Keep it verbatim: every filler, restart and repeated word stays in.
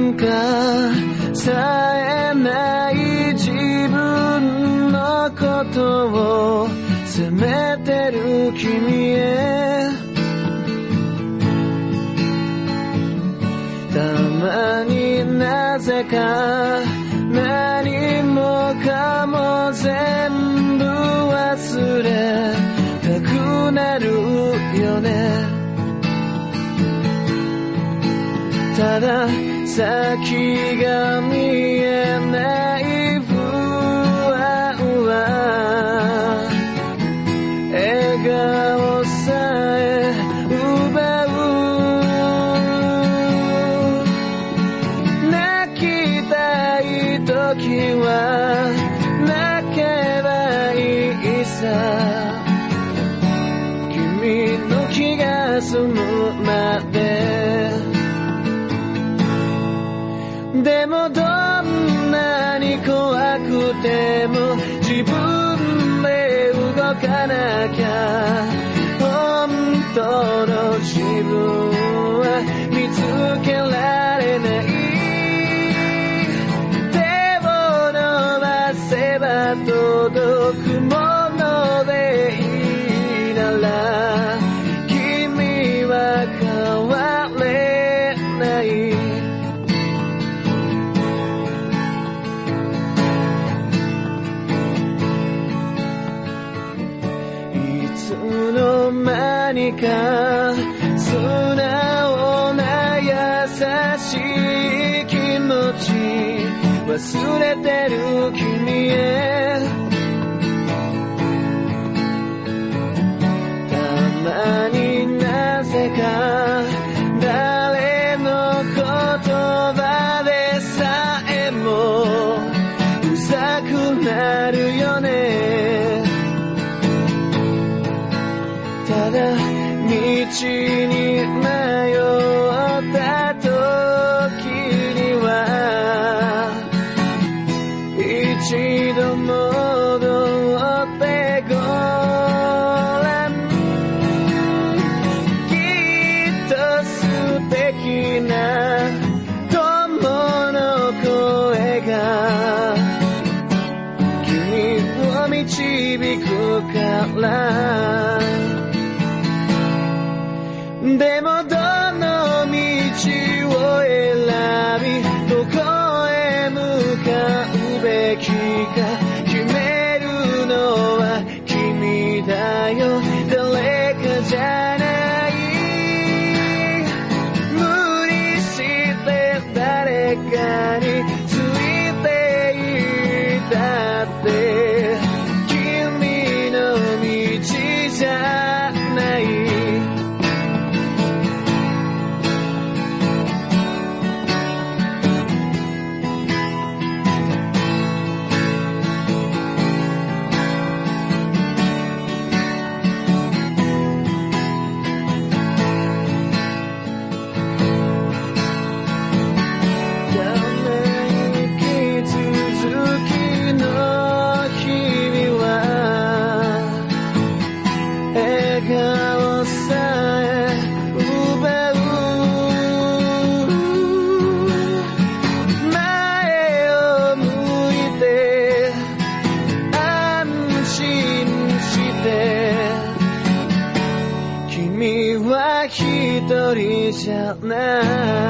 かさえない自分のことを責めてる君へたまになぜか何もかも全部忘れたくなるよねただ先が見えない不安は笑顔さえ奪う泣きたい時は泣けばいいさ君の気が済むまででもどんなに怖くても自分で動かなきゃ本当の自分は見つけられない手を伸ばせば届くものでいいなら君は変われない何か素直な優しい気持ち忘れてる君へたまになぜか誰の言葉でさえもうざくなるよねただ道に迷った時には一度戻ってごらんきっと素敵な友の声が君を導くからでもどの道を選びどこへ向かうべきか決めるのは君だよ誰かじゃない無理して誰かについていたって君の道じゃない一人じゃない